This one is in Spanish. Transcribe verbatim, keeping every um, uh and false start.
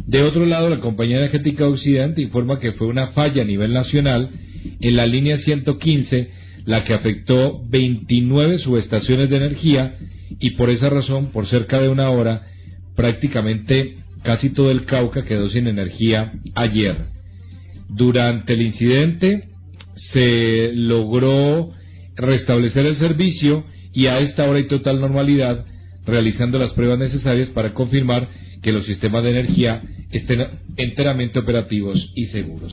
De otro lado, la Compañía Energética de Occidente informa que fue una falla a nivel nacional en la línea ciento quince, la que afectó veintinueve subestaciones de energía, y por esa razón, por cerca de una hora, prácticamente casi todo el Cauca quedó sin energía ayer. Durante el incidente se logró restablecer el servicio y a esta hora hay total normalidad, realizando las pruebas necesarias para confirmar que los sistemas de energía estén enteramente operativos y seguros.